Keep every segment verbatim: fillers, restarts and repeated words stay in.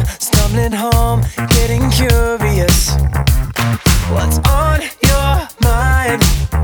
home, stumbling home, getting curious. What's on your mind?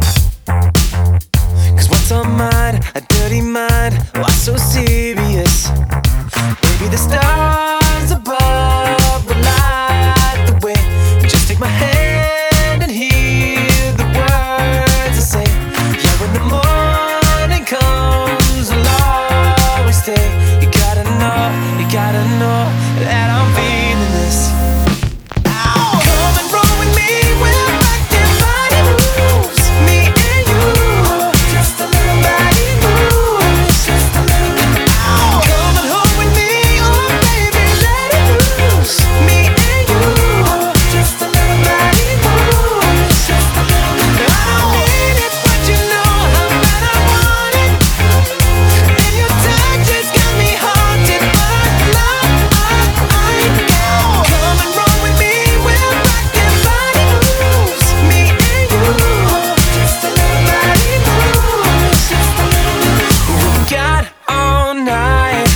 Cause what's on mine, a dirty mind, why so serious? Maybe the stars above will light the way. Just take my hand and hear the words I say. Yeah, when the morning comes, I'll always stay. You gotta know, you gotta know that I'm feeling this. Come and roll with me, we'll rock your body moves. Me and you, just a little body moves, just a little bit. Come and hold with me, oh baby, let it loose. Me and you, just a little body moves, just a little bit. I don't need it, but you know how bad I want it. And your touch has got me haunted, but I love, I, I know. Come and roll with me, we'll rock your body moves. Me and you, just a little body moves, just a little bit. We got all night.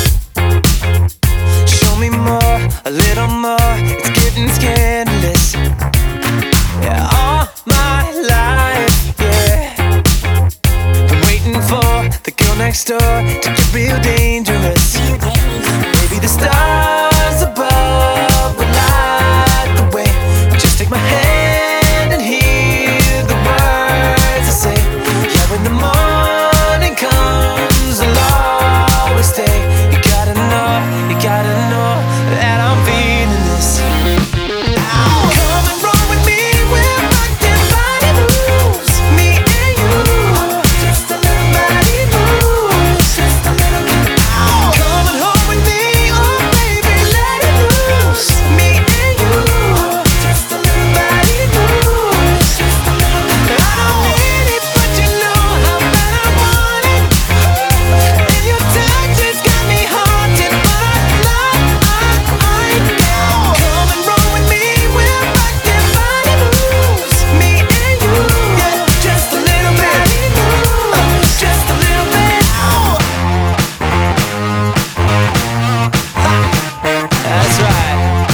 Show me more, a little more. It's getting scandalous. Yeah, all my life, yeah. I'm waiting for the girl next door to get real dangerous. Maybe the stars above will light the way. Just take my hand and hear the words I say. Yeah, when the morning comes, I'll always stay. You gotta know, you gotta know that I'm feeling this. Come and roll with me, we'll rock your body moves. Me and you, just a little body moves, just a little bit. Come and hold with me, oh baby, let it loose. Me and you, just a little body moves, just a little bit. I don't need it, but you know how bad I want it. And your touch has got me haunted, but I love, I, I know. Come and roll with me, we'll rock your body moves. Me and you, yeah, just a little bit, uh, just a little bit. That's right.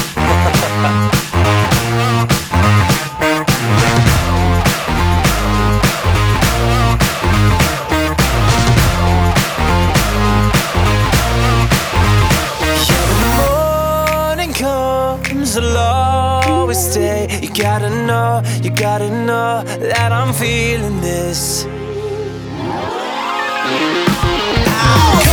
Yeah, when the morning comes, I'll always stay. You gotta know, you gotta know that I'm feeling this.